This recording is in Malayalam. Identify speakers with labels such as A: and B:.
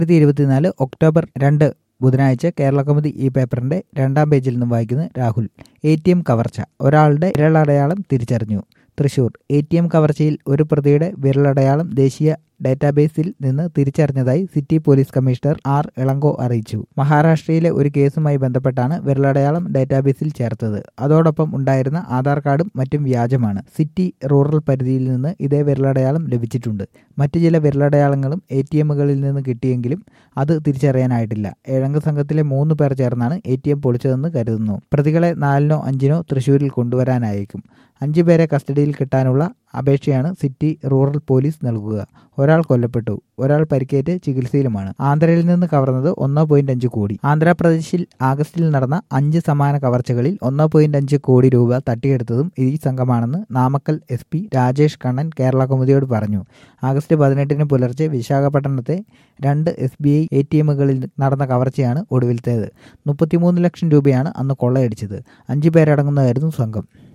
A: 2024 ഒക്ടോബർ 2 ബുധനാഴ്ച കേരളകൗമുദി ഈ പേപ്പറിന്റെ 2-ാം പേജിൽ നിന്നും വായിക്കുന്നത് രാഹുൽ. ATM കവർച്ച, ഒരാളുടെ വിരലടയാളം തിരിച്ചറിഞ്ഞു. തൃശൂർ. ATM കവർച്ചയിൽ ഒരു പ്രതിയുടെ വിരലടയാളം ദേശീയ ഡാറ്റാബേസിൽ നിന്ന് തിരിച്ചറിഞ്ഞതായി city police commissioner R Ilango അറിയിച്ചു. മഹാരാഷ്ട്രയിലെ ഒരു കേസുമായി ബന്ധപ്പെട്ടാണ് വിരലടയാളം ഡാറ്റാബേസിൽ ചേർത്തത്. അതോടൊപ്പം ഉണ്ടായിരുന്ന ആധാർ കാർഡും മറ്റും വ്യാജമാണ്. സിറ്റി റൂറൽ പരിധിയിൽ നിന്ന് ഇതേ വിരലടയാളം ലഭിച്ചിട്ടുണ്ട്. മറ്റു ചില വിരലടയാളങ്ങളും ATMകളിൽ നിന്ന് കിട്ടിയെങ്കിലും അത് തിരിച്ചറിയാനായിട്ടില്ല. 7-അംഗ സംഘത്തിലെ 3 പേർ ചേർന്നാണ് ATM പൊളിച്ചതെന്ന് കരുതുന്നു. പ്രതികളെ 4-നോ 5-നോ തൃശൂരിൽ കൊണ്ടുവരാനായേക്കും. 5 പേരെ കസ്റ്റഡിയിൽ കിട്ടാനുള്ള അപേക്ഷയാണ് സിറ്റി റൂറൽ പോലീസ് നൽകുക. ഒരാൾ കൊല്ലപ്പെട്ടു, ഒരാൾ പരിക്കേറ്റ് ചികിത്സയിലുമാണ്. ആന്ധ്രയിൽ നിന്ന് കവർന്നത് 1.5 കോടി. ആന്ധ്രാപ്രദേശിൽ ആഗസ്റ്റിൽ നടന്ന 5 സമാന കവർച്ചകളിൽ 1.5 കോടി രൂപ തട്ടിയെടുത്തതും ഈ സംഘമാണെന്ന് നാമക്കൽ SP രാജേഷ് കണ്ണൻ കേരളകൗമുദിയോട് പറഞ്ഞു. ആഗസ്റ്റ് 18 പുലർച്ചെ വിശാഖപട്ടണത്തെ 2 SBI ATMകളിൽ നടന്ന കവർച്ചയാണ് ഒടുവിലത്തേത്. 33 ലക്ഷം രൂപയാണ് അന്ന് കൊള്ളയടിച്ചത്. 5 പേരടങ്ങുന്നതായിരുന്നു സംഘം.